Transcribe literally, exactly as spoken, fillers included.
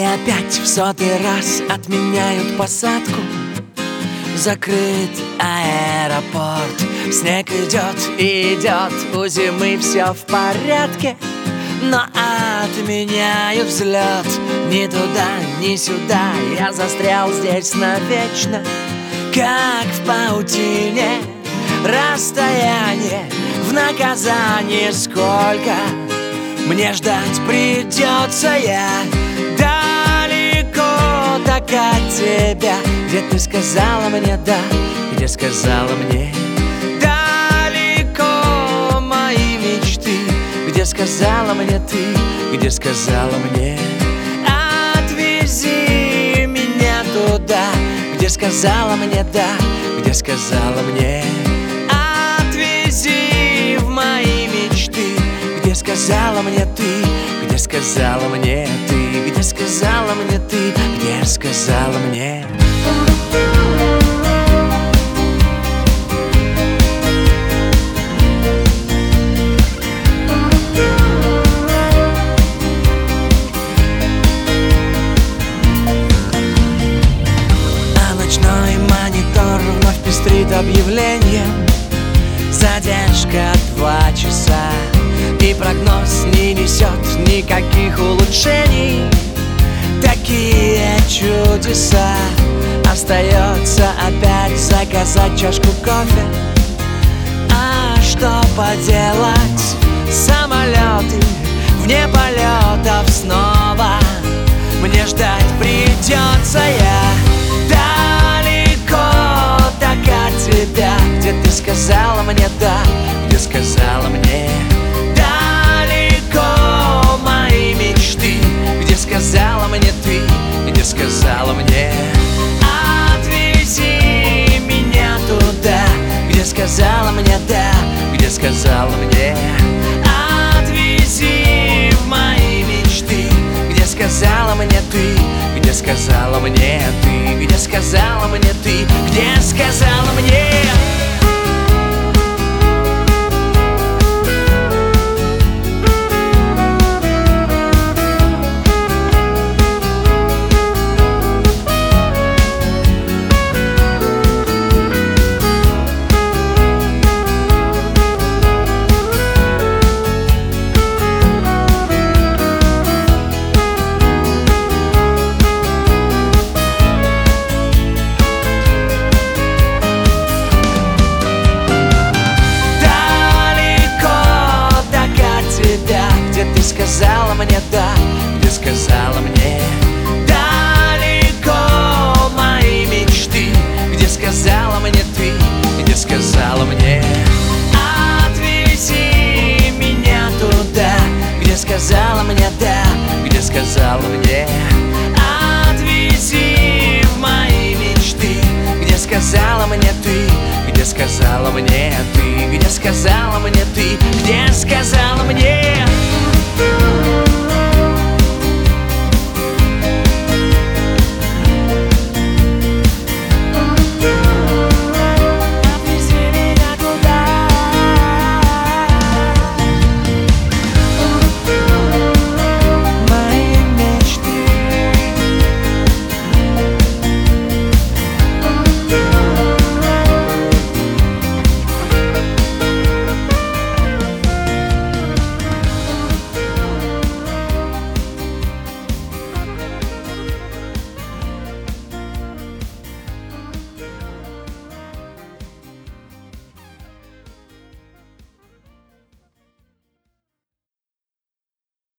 опять в сотый раз отменяют посадку. Закрыт аэропорт, снег идет и идет, у зимы все в порядке. Но отменяют взлет, ни туда, ни сюда, я застрял здесь навечно. Как в паутине расстояние, в наказание сколько мне ждать придется. Я далеко так от тебя, где ты сказала мне да, где сказала мне далеко мои мечты, где сказала мне ты, где сказала мне отвези меня туда, где сказала мне да, где сказала мне отвези в мои мечты, где сказала мне ты, где сказала мне ты, где сказала мне ты, где сказала мне. Пестрит объявлением, задержка два часа, и прогноз не несет никаких улучшений. Такие чудеса. Остается опять заказать чашку кофе. А что поделать, самолеты вне полетов снова мне ждать придется. Я тебя, где ты сказала мне да, где сказала мне далеко мои мечты, где сказала мне ты, где сказала мне отвези меня туда, где сказала мне да, где сказала мне отвези в мои мечты, где сказала мне ты, где сказала мне ты, где сказала мне ты, где сказала мне. Где ты сказала мне да, где сказала мне далеко мои мечты, где сказала мне ты, где сказала мне отвези меня туда, где сказала мне да, где сказала мне отвези в мои мечты, где сказала мне ты, где сказала мне ты, где сказала мне ты, где сказала мне.